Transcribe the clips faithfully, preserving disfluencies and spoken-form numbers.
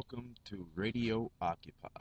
welcome to Radio Occupy.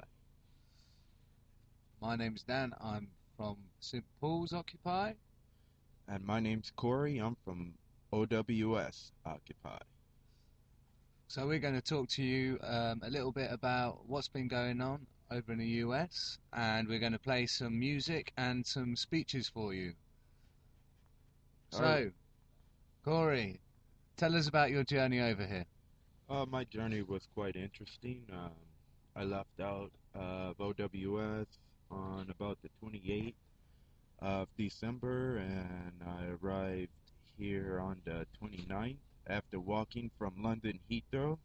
My name's Dan. I'm from Saint Paul's Occupy. And my name's Corey. I'm from O W S Occupy. So we're going to talk to you um, a little bit about what's been going on over in the U S, and we're going to play some music and some speeches for you. So, Alright. Corey, tell us about your journey over here. Uh, my journey was quite interesting. Um, I left out of O W S on about the twenty-eighth of December, and I arrived here on the twenty-ninth after walking from London Heathrow.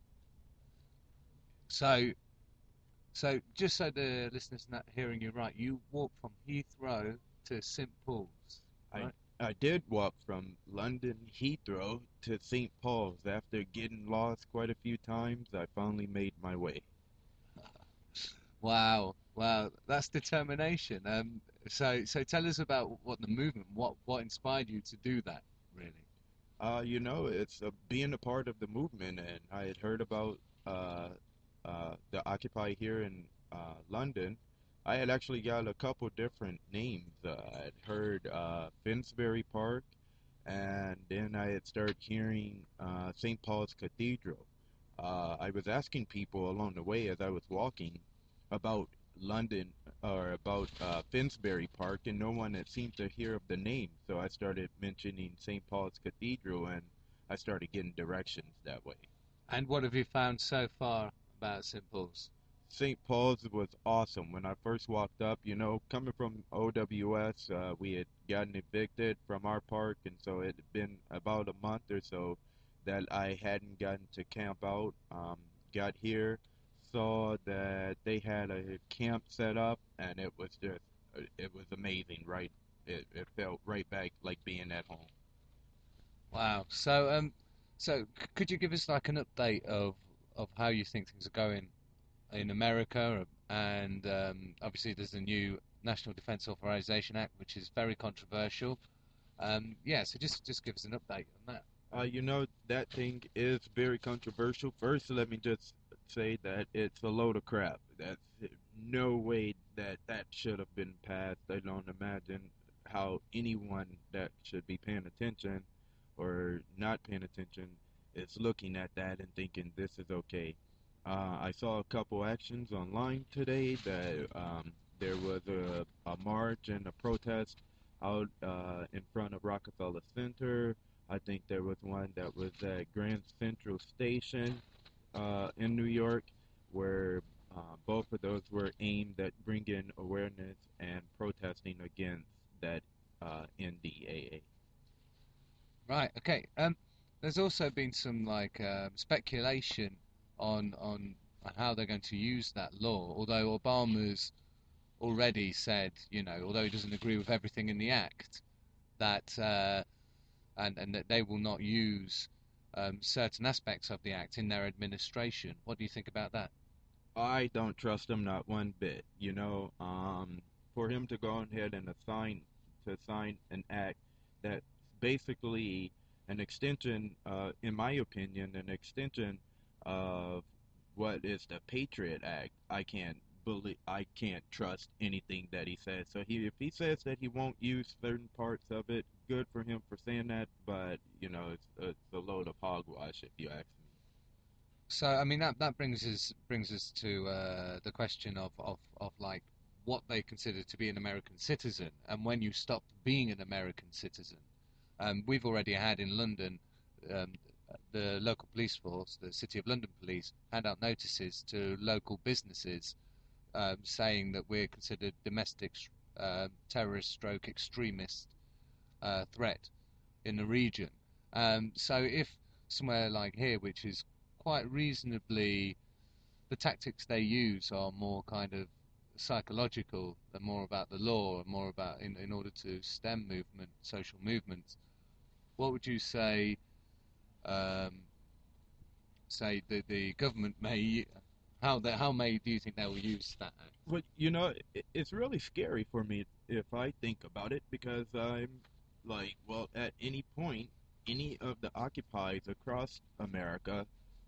So, so just so the listeners not hearing you right, you walked from Heathrow to Saint Paul's, right? I, I did walk from London Heathrow to Saint Paul's. After getting lost quite a few times, I finally made my way. Wow, wow, that's determination. Um, so, so tell us about what the movement, what what inspired you to do that, really. Uh, you know, it's uh, being a part of the movement, and I had heard about uh, uh, the Occupy here in uh, London. I had actually got a couple different names. Uh, I had heard uh, Finsbury Park, and then I had started hearing uh, Saint Paul's Cathedral. Uh, I was asking people along the way as I was walking about London or about uh, Finsbury Park, and no one had seemed to hear of the name. So I started mentioning Saint Paul's Cathedral, and I started getting directions that way. And what have you found so far about Saint Paul's? Saint Paul's was awesome. When I first walked up, you know, coming from O W S, uh, we had gotten evicted from our park, and so it had been about a month or so that I hadn't gotten to camp out. Um, got here, saw that they had a camp set up, and it was just, it was amazing, right? It, it felt right back like being at home. Wow. So, um, so c- could you give us like an update of of how you think things are going in America? And um, obviously, there's a new National Defense Authorization Act, which is very controversial. Um, yeah. So just just give us an update on that. Uh, you know, that thing is very controversial. First, let me just say that it's a load of crap. That's no way that that should have been passed. I don't imagine how anyone that should be paying attention or not paying attention is looking at that and thinking this is okay. Uh, I saw a couple actions online today that um, there was a, a march and a protest out uh, in front of Rockefeller Center. I think there was one that was at Grand Central Station uh, in New York, where uh, both of those were aimed at bringing awareness and protesting against that uh, N D A A. Right. Okay. Um, there's also been some like um, speculation on on how they're going to use that law. Although Obama's already said, you know, although he doesn't agree with everything in the act, that uh, and and that they will not use um, certain aspects of the act in their administration. What do you think about that? I don't trust him not one bit. You know, um, for him to go ahead and assign to sign an act that's basically an extension, uh, in my opinion, an extension of what is the Patriot Act. I can't believe I can't trust anything that he says. So he, if he says that he won't use certain parts of it, good for him for saying that. But you know, it's it's a load of hogwash if you ask me. So I mean that that brings us brings us to uh, the question of, of of like what they consider to be an American citizen, and when you stop being an American citizen. Um, we've already had in London um, the local police force, the City of London Police, hand out notices to local businesses um, saying that we're considered domestic uh, terrorist stroke extremist uh, threat in the region. Um, so if somewhere like here, which is quite reasonably, the tactics they use are more kind of psychological and more about the law and more about in, in order to stem movement, social movements. What would you say? Um, say the the government may how the how may do you think they will use that act? Well, you know, it, it's really scary for me if I think about it because I'm like, well, at any point, any of the occupies across America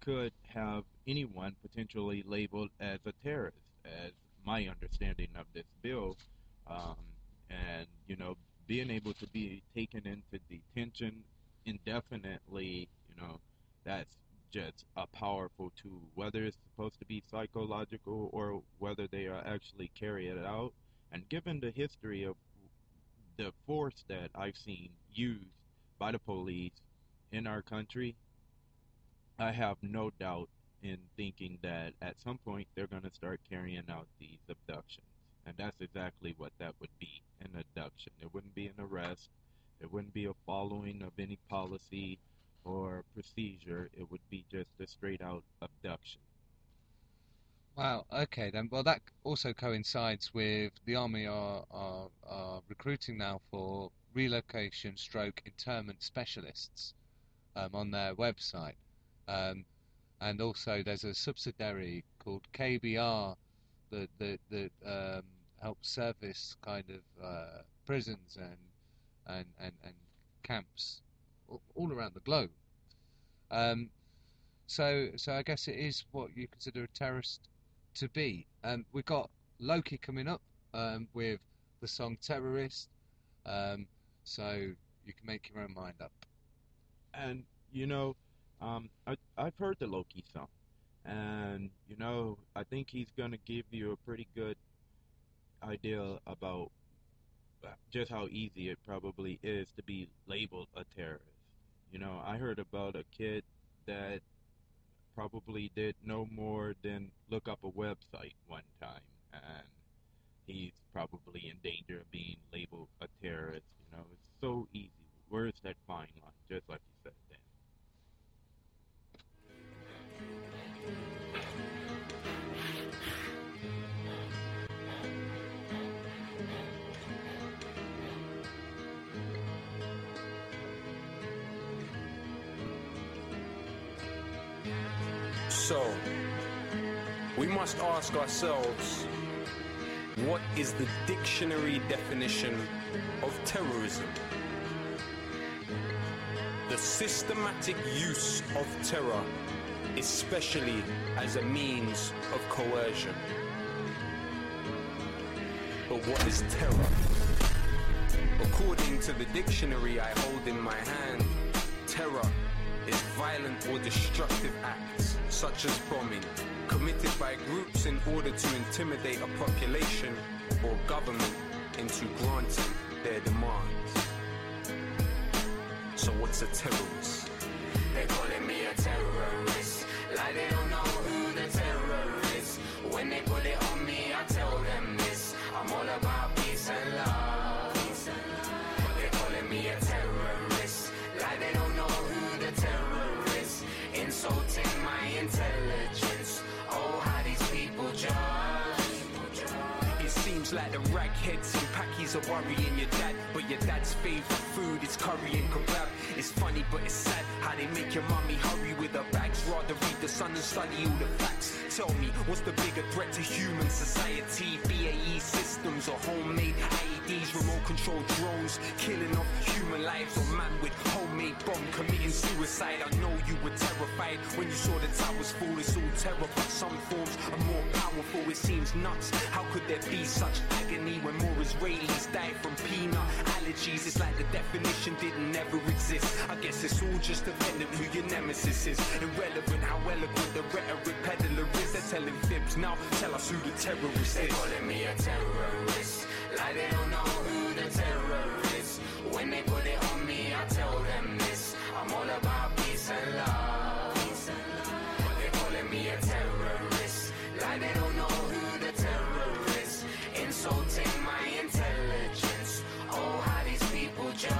could have anyone potentially labeled as a terrorist, as my understanding of this bill, um, and you know, being able to be taken into detention indefinitely, you know, that's just a powerful tool. Whether it's supposed to be psychological or whether they are actually carry it out, and given the history of the force that I've seen used by the police in our country, I have no doubt in thinking that at some point they're going to start carrying out these abductions. And that's exactly what that would be, an abduction. It wouldn't be an arrest. It wouldn't be a following of any policy or procedure. It would be just a straight out abduction. Wow, okay then. Well, that also coincides with the Army are, are, are recruiting now for relocation stroke internment specialists um, on their website. Um, and also there's a subsidiary called K B R that, that, that um, helps service kind of uh, prisons and, and, and, and camps all around the globe. Um, so, so I guess it is what you consider a terrorist to be. Um, we've got Loki coming up um, with the song Terrorist, um, so you can make your own mind up. And, you know, um, I, I've heard the Loki song, and, you know, I think he's going to give you a pretty good idea about just how easy it probably is to be labeled a terrorist. You know, I heard about a kid that probably did no more than look up a website one time, and he's probably in danger of being labeled a terrorist. You know, it's so easy. Where's that fine line? Just like you said, Dan. So, we must ask ourselves, what is the dictionary definition of terrorism? The systematic use of terror, especially as a means of coercion. But what is terror? According to the dictionary I hold in my hand, terror is violent or destructive acts, such as bombing, committed by groups in order to intimidate a population or government into granting their demands. So what's a terrorist? They're calling me a terrorist, like they don't know who the terror is. When they put it on me, I tell them this, I'm all about peace and love. But they're calling me a terrorist, like they don't know who the terror is. Insulting my intelligence, oh how these people judge. It seems like the ragheads and packies are worrying your dad, but your dad's favourite food is curry and kebab. It's funny but it's sad how they make your mommy hurry with her bags, rather read the Sun and study all the facts. Tell me, what's the bigger threat to human society? B A E systems or homemade I E Ds, remote control drones, killing off human lives, or man with homemade bomb committing suicide? I know you were terrified when you saw the towers fall. It's all terror, but some forms are more powerful. It seems nuts. How could there be such agony when more Israelis die from peanut allergies? It's like the definition didn't ever exist. I guess it's all just dependent who your nemesis is. Irrelevant how eloquent the rhetoric peddler is. They're telling fibs. Now tell us who the terrorist They're is. calling me a terrorist, like they don't know who the terror is. When they put it on me, I tell them this, I'm all about peace and love. But they're calling me a terrorist, like they don't know who the terror is. Insulting my intelligence, oh how these people judge.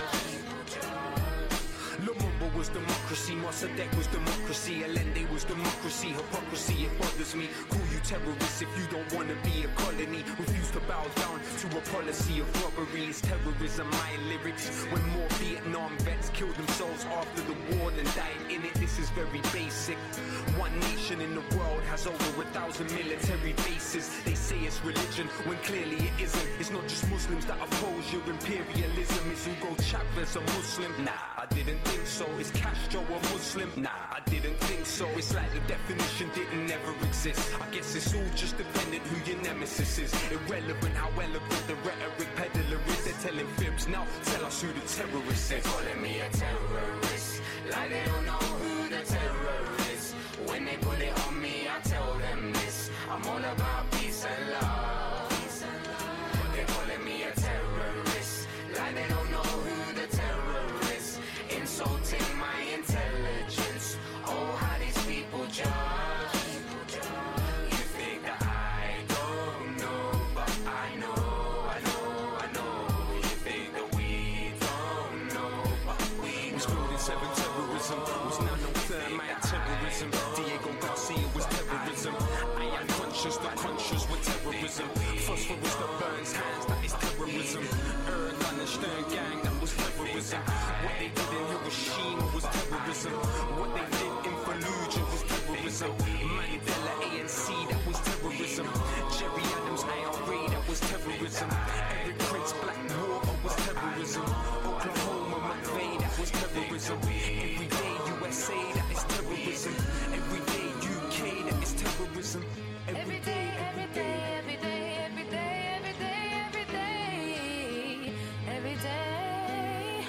Lumumba was democracy, Mossadegh was democracy, Allende was democracy, hypocrisy, it bothers me. Call you terrorists if you don't want to be a colony. Refuse to bow down to a policy of robberies, terrorism, my lyrics. When more Vietnam vets killed themselves after the war than died in it, this is very basic. One nation in the world has over a thousand military bases. They say it's religion, when clearly it isn't. It's not just Muslims that oppose your imperialism. It's Hugo Chavez a Muslim? Nah, I didn't think so. Is Castro a Muslim? Nah, I didn't think so. It's like the definition didn't ever exist. I guess it's all just dependent who your nemesis is. Irrelevant how eloquent the rhetoric peddler is. They're telling fibs, now tell us who the terrorist They're is. calling me a terrorist, like they don't know who the terror is. When they put it on me, I tell them this: I'm all about peace and love. They're calling me a terrorist, like they don't know who the terror is. Insulting my intelligence. Oh, how these people judge. You think that I don't know, but I know, I know, I know. You think that we don't know, but we Was know. building seven terrorism, was nano thermite terrorism. Diego Garcia was terrorism. I am conscious, the conscious were terrorism. Phosphorus that burns hands, that is terrorism. Erdogan and Stern gang, that was terrorism. What they did in Hiroshima was terrorism. What they did in Fallujah was terrorism. Mandela A N C, that was terrorism. Jerry Adams I R A, that was terrorism. Eric Prince Black Water was terrorism. Oklahoma McVeigh, that was terrorism. Every day U S A, that is terrorism. Every day U K, that is terrorism. Every day, every day, every day, every day, every day, every day, every day.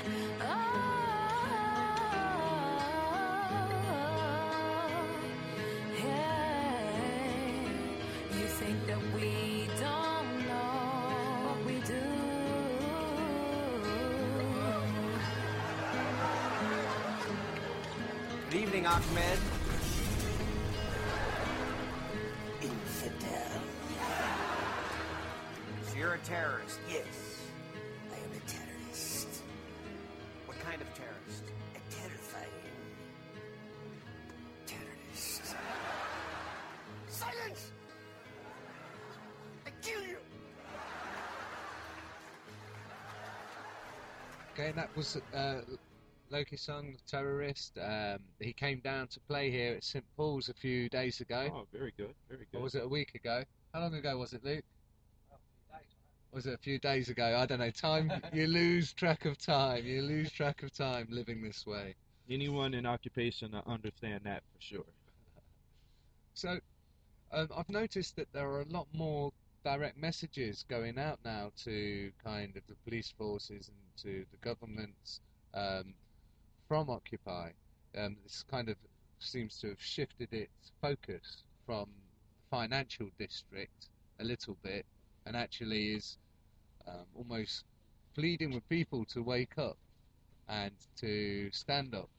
Oh, yeah. You think that we don't know what we do. Good evening, Ahmed. Infidel. So you're a terrorist. Yes, I am a terrorist. What kind of terrorist? A terrifying terrorist. Silence! I kill you! Okay, that was uh, Loki Song, the terrorist. Um, he came down to play here at Saint Paul's a few days ago. Oh, very good, very good. Or was it a week ago? How long ago was it, Luke? Was it a few days ago? I don't know. Time, you lose track of time. You lose track of time living this way. Anyone in occupation uh, understand that for sure. So, um, I've noticed that there are a lot more direct messages going out now to kind of the police forces and to the governments um, from Occupy. Um, this kind of seems to have shifted its focus from financial district a little bit, and actually is um, almost pleading with people to wake up and to stand up.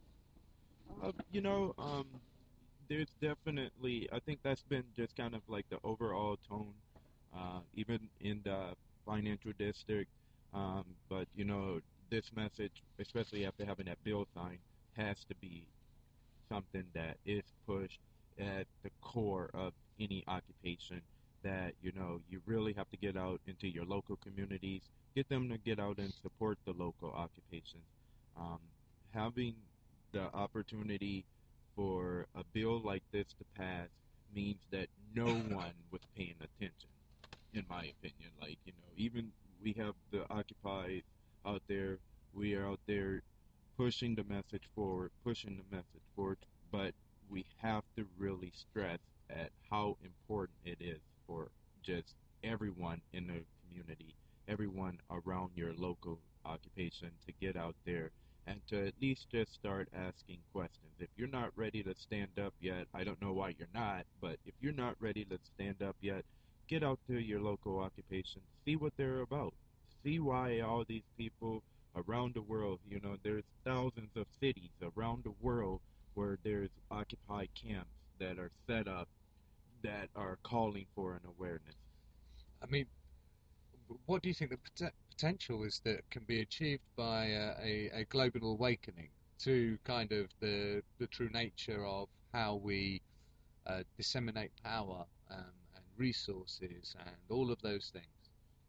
Uh, you know, um, there's definitely, I think that's been just kind of like the overall tone, uh, even in the financial district. Um, but, you know, this message, especially after having that bill signed, has to be something that is pushed at the core of any occupation, that, you know, you really have to get out into your local communities, get them to get out and support the local occupations. Um, having the opportunity for a bill like this to pass means that no one was paying attention, in my opinion. Like, you know, even we have the Occupy out there, we are out there pushing the message forward, pushing the message forward, but we have to really stress at how important it is for just everyone in the community, everyone around your local occupation, to get out there and to at least just start asking questions. If you're not ready to stand up yet, I don't know why you're not, but if you're not ready to stand up yet, get out to your local occupation, see what they're about, see why all these people around the world, you know, there's thousands of cities around the world where there's Occupy camps that are set up that are calling for an awareness. I mean, what do you think the pot- potential is that can be achieved by uh, a, a global awakening to kind of the the true nature of how we uh, disseminate power um, and resources and all of those things?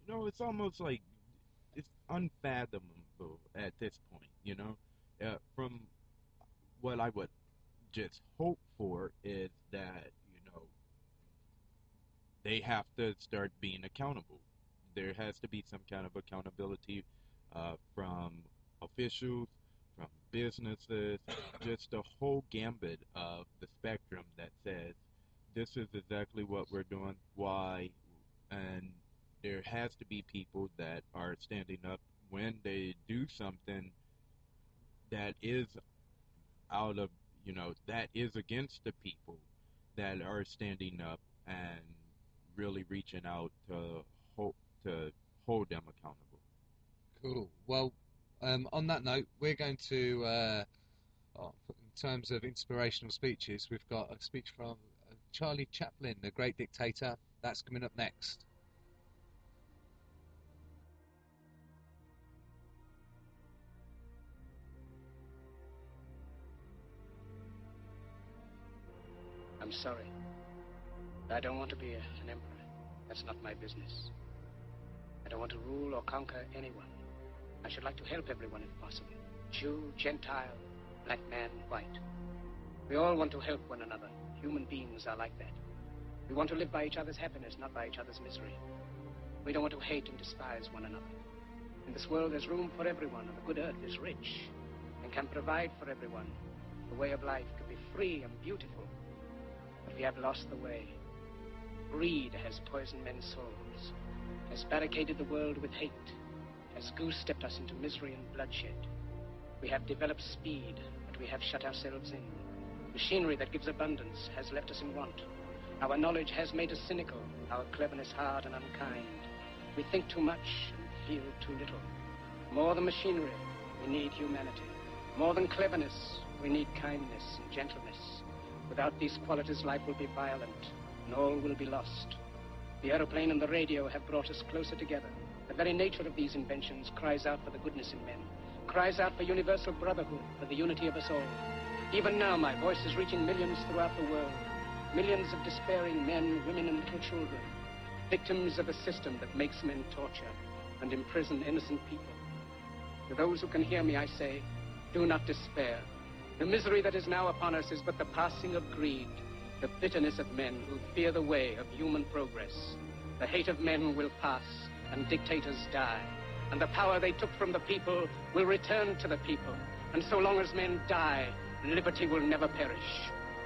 You know, it's almost like it's unfathomable at this point. You know, uh, from what I would just hope for is that you know they have to start being accountable. There has to be some kind of accountability uh, from officials, from businesses, just the whole gambit of the spectrum that says this is exactly what we're doing, why, and there has to be people that are standing up when they do something that is out of, you know, that is against the people that are standing up and really reaching out to hold, to hold them accountable. Cool. Well, um, on that note, we're going to, uh, oh, in terms of inspirational speeches, we've got a speech from uh, Charlie Chaplin, the great dictator. That's coming up next. I'm sorry. I don't want to be a, an emperor. That's not my business. I don't want to rule or conquer anyone. I should like to help everyone if possible. Jew, Gentile, black man, white. We all want to help one another. Human beings are like that. We want to live by each other's happiness, not by each other's misery. We don't want to hate and despise one another. In this world, there's room for everyone, and the good earth is rich and can provide for everyone. The way of life could be free and beautiful. But we have lost the way. Greed has poisoned men's souls, has barricaded the world with hate, has goose-stepped us into misery and bloodshed. We have developed speed, but we have shut ourselves in. Machinery that gives abundance has left us in want. Our knowledge has made us cynical, our cleverness hard and unkind. We think too much and feel too little. More than machinery, we need humanity. More than cleverness, we need kindness and gentleness. Without these qualities, life will be violent, and all will be lost. The aeroplane and the radio have brought us closer together. The very nature of these inventions cries out for the goodness in men, cries out for universal brotherhood, for the unity of us all. Even now, my voice is reaching millions throughout the world. Millions of despairing men, women, and little children, victims of a system that makes men torture and imprison innocent people. To those who can hear me, I say, do not despair. The misery that is now upon us is but the passing of greed, the bitterness of men who fear the way of human progress. The hate of men will pass, and dictators die, and the power they took from the people will return to the people. And so long as men die, liberty will never perish.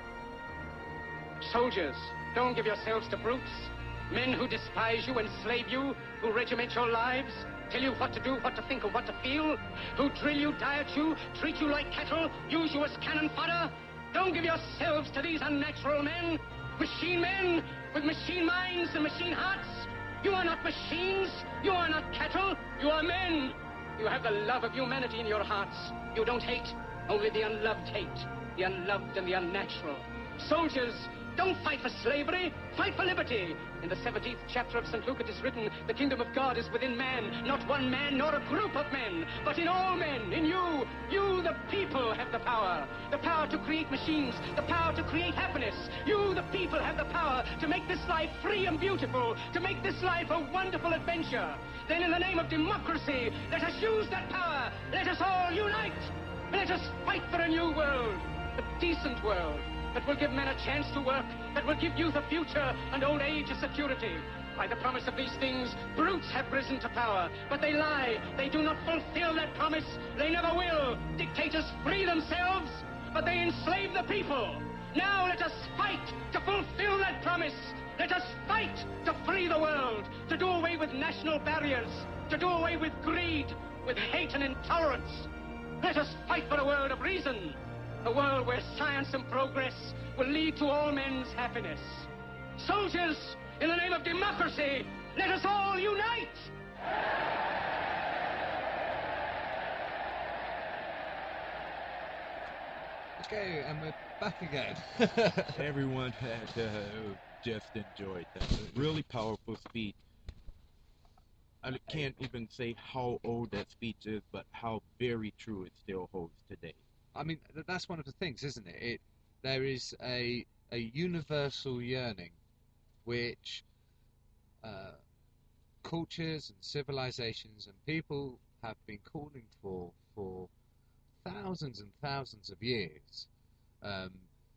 Soldiers, don't give yourselves to brutes. Men who despise you, enslave you, who regiment your lives, tell you what to do, what to think, and what to feel, who drill you, diet you, treat you like cattle, use you as cannon fodder. Don't give yourselves to these unnatural men, machine men with machine minds and machine hearts. You are not machines, you are not cattle, you are men. You have the love of humanity in your hearts. You don't hate, only the unloved hate, the unloved and the unnatural. Soldiers, don't fight for slavery, fight for liberty. In the seventeenth chapter of Saint Luke it is written, the kingdom of God is within man, not one man nor a group of men, but in all men, in you. You, the people, have the power. The power to create machines, the power to create happiness. You, the people, have the power to make this life free and beautiful, to make this life a wonderful adventure. Then in the name of democracy, let us use that power. Let us all unite. Let us fight for a new world, a decent world, that will give men a chance to work, that will give youth a future and old age a security. By the promise of these things, brutes have risen to power, but they lie. They do not fulfill that promise. They never will. Dictators free themselves, but they enslave the people. Now let us fight to fulfill that promise. Let us fight to free the world, to do away with national barriers, to do away with greed, with hate and intolerance. Let us fight for a world of reason, a world where science and progress will lead to all men's happiness. Soldiers, in the name of democracy, let us all unite! Okay, and we're back again. Everyone had uh, just enjoyed that. Really powerful speech. I can't even say how old that speech is, but how very true it still holds today. I mean, th- that's one of the things, isn't it? It there is a a universal yearning, which uh, cultures and civilizations and people have been calling for for thousands and thousands of years. Um,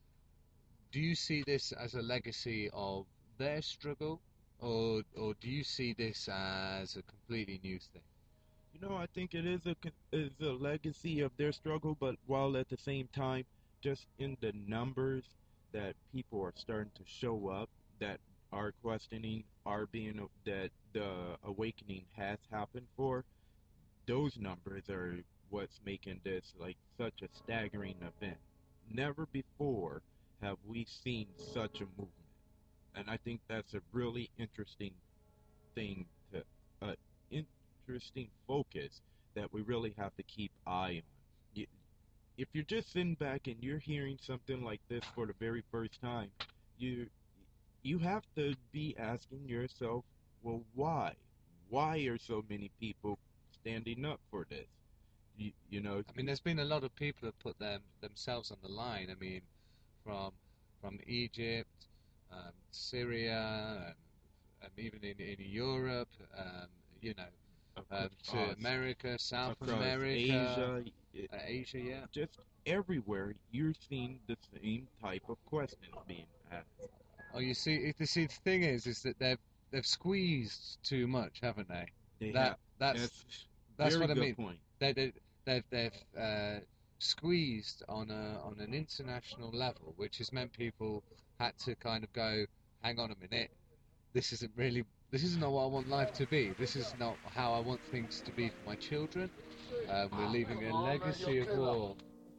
do you see this as a legacy of their struggle, or or do you see this as a completely new thing? You know, I think it is a con- is a legacy of their struggle, but while at the same time, just in the numbers that people are starting to show up, that are questioning, are being that the awakening has happened for, those numbers are what's making this like such a staggering event. Never before have we seen such a movement, and I think that's a really interesting thing to uh, interesting focus that we really have to keep eye on. You, if you're just sitting back and you're hearing something like this for the very first time, you you have to be asking yourself, well, why? Why are so many people standing up for this? You, you know, I mean, there's been a lot of people that put them themselves on the line. I mean, from from Egypt, um, Syria, and, and even in, in Europe, um, you know, um, to across- America, South across America, Asia, it- uh, Asia, yeah. just everywhere, you're seeing the same type of questions being asked. Oh, you see, you see, the thing is, is that they've they've squeezed too much, haven't they? They That have, that's that's that's very what I good mean. point. They they they've they've uh, squeezed on a on an international level, which has meant people had to kind of go, hang on a minute, this isn't really, this is not what I want life to be. This is not how I want things to be for my children. Um, we're leaving a legacy of war.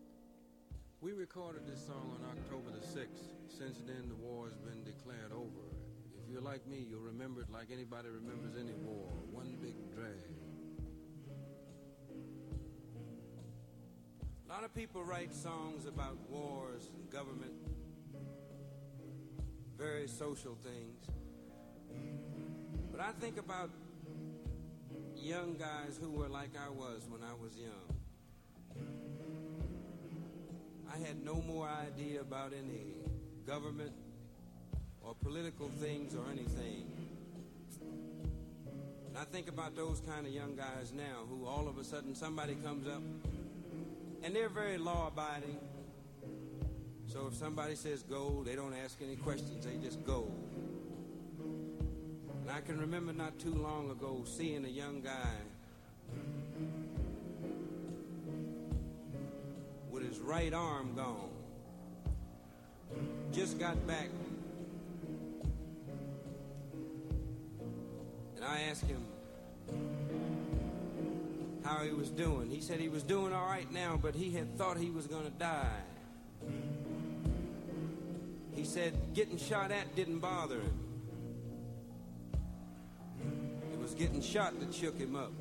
We recorded this song on October the sixth. Since then, the war has been declared over. If you're like me, you'll remember it like anybody remembers any war. One big drag. A lot of people write songs about wars and government, very social things. But I think about young guys who were like I was when I was young. I had no more idea about any government or political things or anything. And I think about those kind of young guys now who all of a sudden somebody comes up and they're very law-abiding. So if somebody says go, they don't ask any questions, they just go. And I can remember not too long ago seeing a young guy with his right arm gone. Just got back. And I asked him how he was doing. He said he was doing all right now, but he had thought he was going to die. He said getting shot at didn't bother him. It was getting shot that shook him up.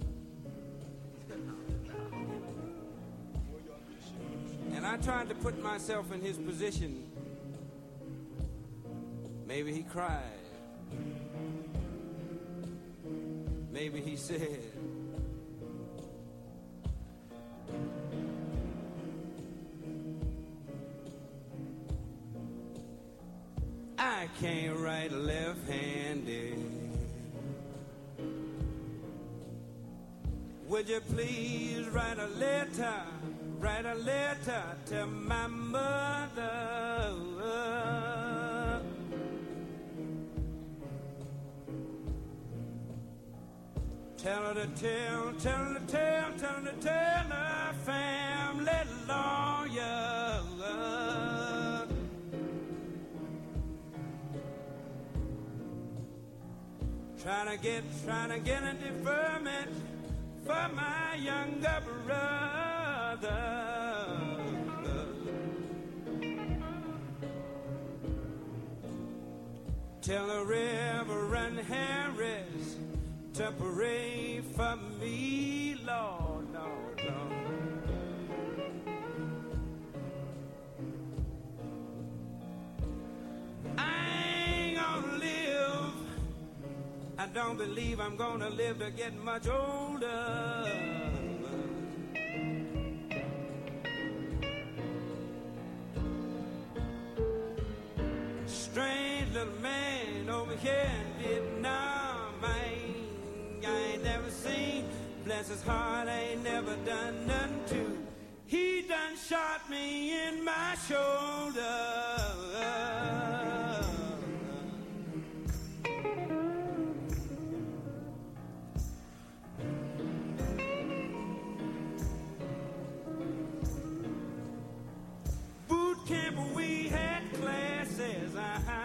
And I tried to put myself in his position. Maybe he cried. Maybe he said, I can't write left-handed. Would you please write a letter, write a letter to my mother? Tell her to tell, tell her to tell, tell her to tell her family lawyer. Trying to get, trying to get a deferment for my younger brother. Tell the Reverend Harris to pray for me, Lord, Lord, Lord. I ain't gonna live. I don't believe I'm gonna live to get much older. Strange little man over here in Vietnam, I ain't Bless his heart, I ain't never done nothing to. He done shot me in my shoulder. Boot camp, we had classes. Uh-huh.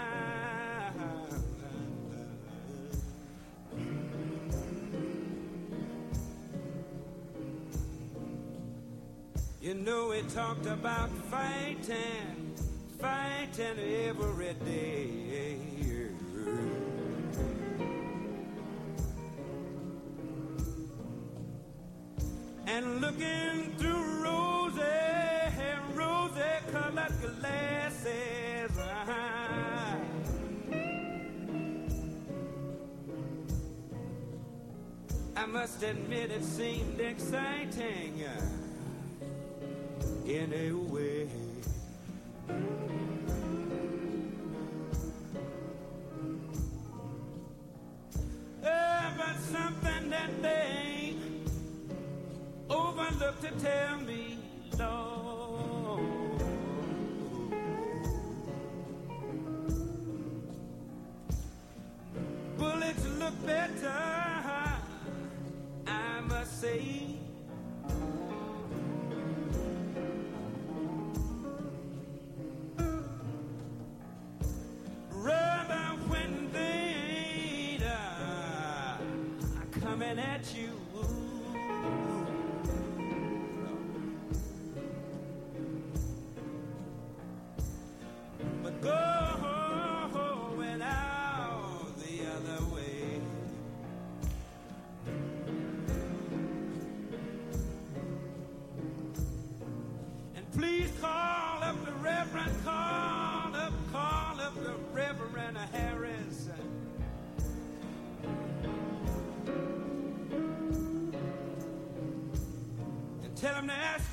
You know, we talked about fighting, fighting every day. And looking through rosy, rosy-colored glasses. Uh-huh. I must admit it seemed exciting. In a way, uh, but something that they overlooked to tell me, Lord. Bullets look better, I must say. At you, but going out the other way. And please call up the Reverend, call up, call up the Reverend Harris. Tell him to ask